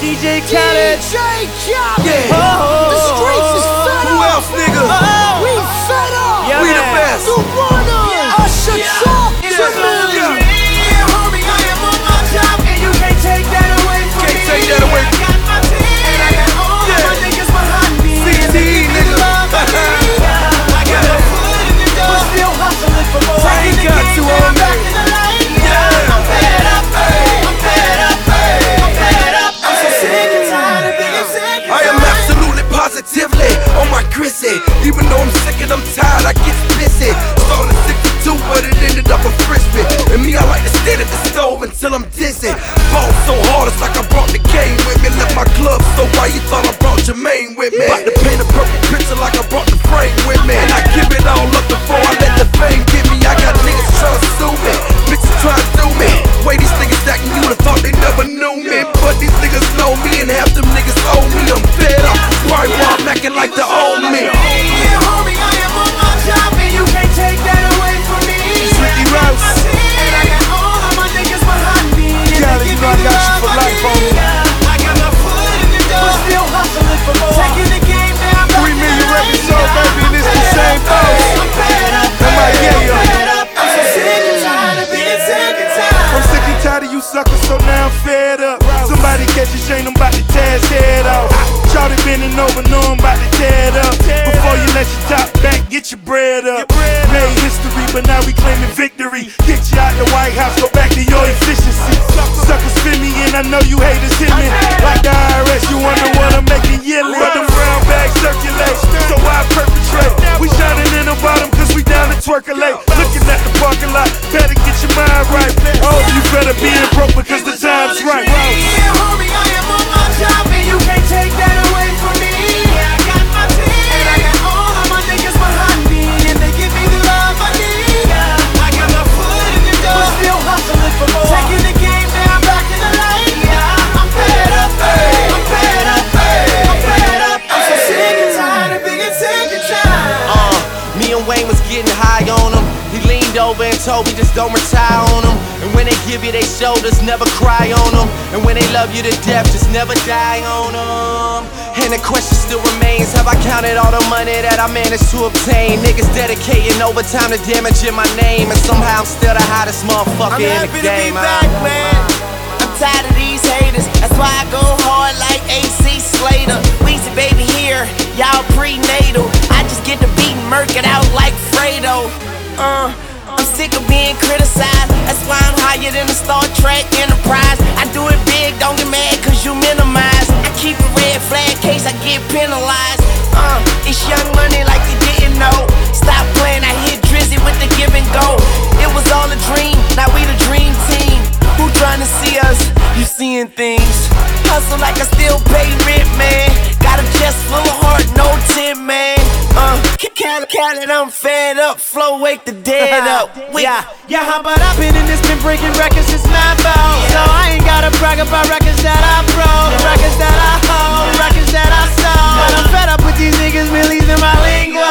DJ Khaled. DJ Khaled. Yeah. The streets is fed Who up. else, nigga? We fed up. Yeah, We the man. best. The runners. Usher talk to me. Yeah, homie, I am on my job, and you can't take that away from me. Can't take that away. I got my team, and I got all of my niggas behind me. CT, nigga. I got my foot in the door, but still hustling for more. I ain't got to, I'm back in the lane. I'm fed up, I'm fed up, I'm fed up. I'm so sick and tired of being sick. I am absolutely positively on my grissy. Even though I'm sick and I'm tired, I get pissy. Started 62, but it ended up a frisbee. And me, I like to stand at the stove until I'm dizzy. Ball so hard, it's like I brought the game with me. Left my club so white, you thought I brought Jermaine with me. About to paint a purple picture like I brought the frame with me. And I give it all up before I let the fame get me. I got niggas trying to sue me, bitches trying to do me. Way these niggas acting, you would've thought they never knew me. But these niggas know me, and half them niggas owe me. I'm fed up, right while I'm acting like the old me. Yeah, homie, I am on my job, and you can't take that away from me. Ricky Rouse. And I got all of my niggas behind me. Khaled, you know I got you for life, homie. I got my foot in the door, but still hustling for more. Taking the game down. 3 million records sold, baby, and it's the same thing. I'm fed up, Am I gay, yo? I'm so sick and tired of being sick and tired. I'm sick and tired of you suckers, so now I'm fed up. Somebody catch a shame, I'm about to tear his head off. Shawty bending over, know I'm about to tear it up. Before you let your top back, get your bread up. Made history, but now we claiming victory. Get you out the White House, go back to your efficiency. Suckers spin me and I know you haters hit me. Like the IRS, you wonder what I'm making yearly. But them brown bags circulate, so I perpetrate. We shining in the bottom cause we down to twerkulate. Looking at the parking lot, better get your mind right. Oh, you better be in broke because the time's right. Yeah, homie, I am on my job, and you can't take that away from me. I got my team, and I got all of my niggas behind me, and they give me the love I need. I got my foot in the door, but still hustling for more. Taking the game down, back in the lane. I'm fed up, I'm fed up, I'm fed up. I'm so sick and tired of being sick and tired. Me and Wayne was getting high on him. He leaned over and told me just don't retire on him. And when they give you their shoulders, never cry on them. And when they love you to death, just never die on them. And the question still remains, have I counted all the money that I managed to obtain? Niggas dedicating overtime to damaging my name, and somehow I'm still the hottest motherfucker in the game. I'm happy to be back, man. I'm tired of these haters. That's why I go hard like AC Slater. Weezy baby here, y'all prenatal. I just get the beat and murk it out like Fredo. I'm sick of being criticized. That's why I'm higher than the Star Trek Enterprise. I do it big, don't get mad cause you minimize. I keep a red flag case I get penalized. It's young money like you didn't know. Stop playing, I hit Drizzy with the give and go. It was all a dream, now we the dream team. Who trying to see us? You seeing things. Hustle like I still pay rent, man. Got a chest full of heart, no tin, man. Khaled, I'm fed up. Flow, wake the dead up. Yeah, how about I've been in this, been breaking records since 9 So I ain't gotta brag about records that I broke, records that I hold, records that I sold. But I'm fed up with these niggas millies in my lingo.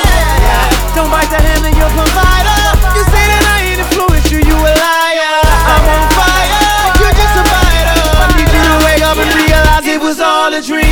Don't bite the hand that you're provider. You say that I ain't influenced you, you a liar. I'm on fire, you're just a fighter. I need you to wake up and realize it was all a dream.